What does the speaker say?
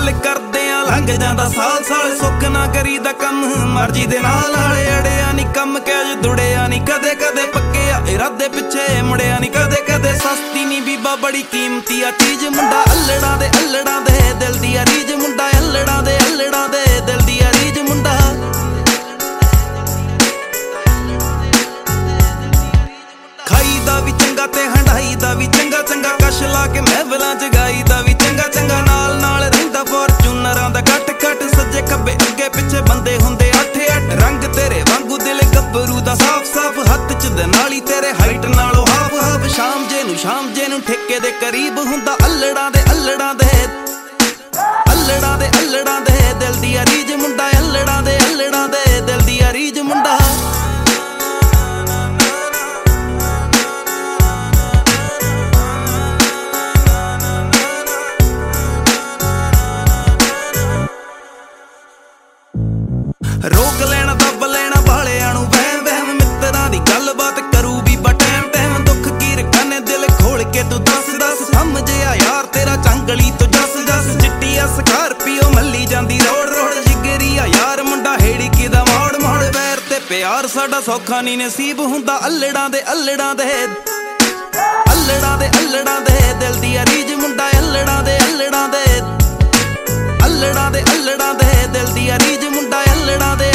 ਦਿਲ ਕਰਦੇ ਆ ਲੰਘ ਜਾਂਦਾ ਸਾਲ ਸਾਲ। ਸੁੱਖ ਨਾ ਕਰੀਦਾ ਕੰਮ ਮਰਜ਼ੀ ਦੇ ਨਾਲ, ਹਾਲੇ ਅੜਿਆ ਨੀ ਕੰਮ ਕਹਿ ਦੁੜਿਆ ਨੀ ਕਦੇ ਕਦੇ, ਪੱਕਿਆ ਇਰਾਦੇ ਪਿੱਛੇ ਮੁੜਿਆ ਨੀ ਕਦੇ ਕਦੇ। ਸਸਤੀ ਨੀ ਬੀਬਾ ਬੜੀ ਕੀਮਤੀ ਆ ਚੀਜ਼, ਮੁੰਡਾ ਅਲੜਾਂ ਦੇ ਦਿਲ ਦੀ ਆ ਰੀਝ, ਮੁੰਡਾ ਅਲੜਾਂ ਦੇ ਦਿਲ ਦੀ ਆ ਰੀਝ ਮੁੰਡਾ। ਖਾਈ ਦਾ ਵੀ ਚੰਗਾ ਤੇ ਹੰਡਾਈ ਦਾ ਵੀ ਚੰਗਾ ਚੰਗਾ, ਕਸ਼ ਲਾ ਕੇ ਮਹਿਫਲਾਂ ਚ ਗਾਈ ਦਾ ਵੀ ਚੰਗਾ ਚੰਗਾ। ਨਾਲ ਨਾਲ ਰਹਿੰਦਾ ਫੋਰਚੂਨਰਾਂ ਦਾ ਕੱਟ ਕੱਟ, ਸੱਜੇ ਖੱਬੇ ਅੱਗੇ ਪਿੱਛੇ ਬੰਦੇ ਹੁੰਦੇ 8-8। ਰੰਗ ਤੇਰੇ ਵਾਂਗੂ ਦਿਲ ਗੱਭਰੂ ਦਾ ਸਾਫ ਸਾਫ, ਹੱਥ ਚ ਦਨਾਲੀ ਤੇਰੇ ਹਾਈਟ ਨਾਲੋਂ ਹਾਫ ਹਾਫ। ਸ਼ਾਮ ਜੇ ਨੂੰ ਠੇਕੇ ਦੇ ਕਰੀਬ ਹੁੰਦਾ ਅਲੜਾਂ ਦੇ ਦਿਲ ਦੀ ਆ ਰੀਝ ਮੁੰਡਾ, ਅਲੜਾਂ ਦੇ ਦਿਲ ਦੀ ਆ ਰੀਝ ਮੁੰਡਾ। ਰੋਕ ਲੈਣਾ ਦੱਬ ਲੈਣਾ ਵਾਲਿਆਂ ਨੂੰ ਵਹਿਮ ਵਹਿਮ, ਮਿੱਤਰਾਂ ਦੀ ਗੱਲਬਾਤ ਕਰੂ ਬੀਬਾ ਟਾਈਮ ਟਾਈਮ। ਦੁੱਖ ਕੀ ਰਖਾਨੇ ਦਿਲ ਖੋਲ ਕੇ ਤੂੰ ਦੱਸ ਸਮਝਿਆ ਯਾਰ ਤੇਰਾ ਚੰਗਲੀ ਤੋਂ ਜੱਸ ਜੱਸ। ਚਿੱਟੀ ਆ ਸਕਾਰਪੀਓ ਮੱਲੀ ਜਾਂਦੀ ਰੋੜ ਰੋੜ, ਜਿਗਰੀ ਆ ਯਾਰ ਮੁੰਡਾ ਹੇੜੀ ਕਿਦਾ ਮੋੜ ਮੋੜ। ਵੈਰ ਤੇ ਪਿਆਰ ਸਾਡਾ ਸੌਖਾ ਨੀ ਨਸੀਬ ਹੁੰਦਾ, ਅਲੜਾਂ ਦੇ ਦਿਲ ਦੀ ਆ ਰੀਝ ਮੁੰਡਾ, ਅਲੜਾਂ ਦੇ ਦਿਲ ਦੀ ਆ ਰੀਝ ਮੁੰਡਾ, ਅਲੜਾਂ ਦੇ